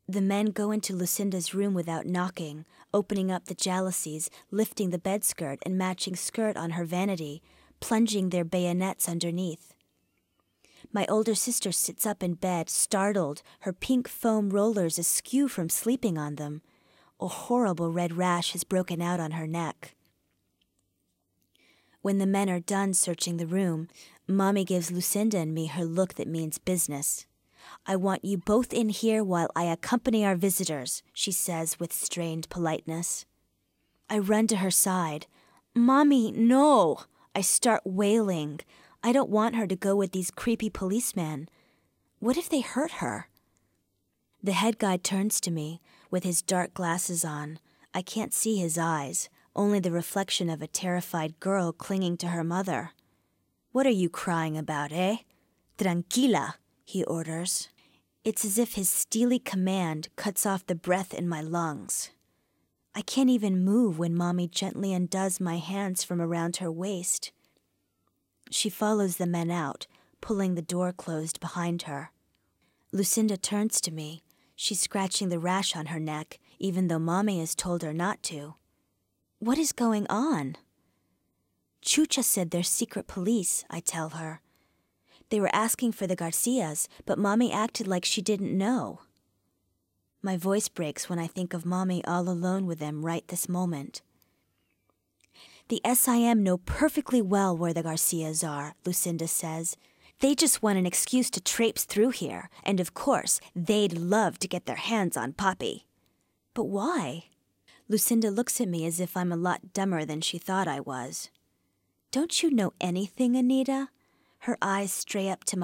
The men go into Lucinda's room without knocking, opening up the jalousies, lifting the bedskirt and matching skirt on her vanity, plunging their bayonets underneath. My older sister sits up in bed, startled, her pink foam rollers askew from sleeping on them. A horrible red rash has broken out on her neck. When the men are done searching the room, Mommy gives Lucinda and me her look that means business. "I want you both in here while I accompany our visitors," she says with strained politeness. I run to her side. "Mommy, no!" I start wailing. I don't want her to go with these creepy policemen. What if they hurt her? The head guy turns to me, with his dark glasses on. I can't see his eyes, only the reflection of a terrified girl clinging to her mother. "What are you crying about, eh? Tranquila," he orders. It's as if his steely command cuts off the breath in my lungs. I can't even move when Mommy gently undoes my hands from around her waist. She follows the men out, pulling the door closed behind her. Lucinda turns to me. She's scratching the rash on her neck, even though Mommy has told her not to. "What is going on?" "Chucha said they're secret police," I tell her. "They were asking for the Garcias, but Mommy acted like she didn't know." My voice breaks when I think of Mommy all alone with them right this moment. "The SIM know perfectly well where the Garcias are," Lucinda says. "They just want an excuse to traipse through here, and of course, they'd love to get their hands on Papi." "But why?" Lucinda looks at me as if I'm a lot dumber than she thought I was. "Don't you know anything, Anita?" Her eyes stray up to